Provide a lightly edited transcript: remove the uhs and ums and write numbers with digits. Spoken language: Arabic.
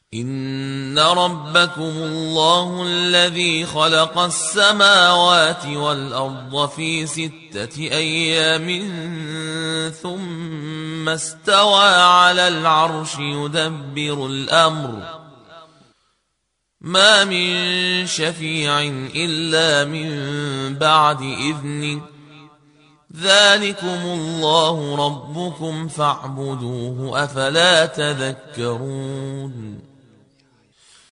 إن ربكم الله الذي خلق السماوات والأرض في 6 أيام ثم استوى على العرش يدبر الأمر ما من شفيع إلا من بعد إذنه ذلكم الله ربكم فاعبدوه أفلا تذكرون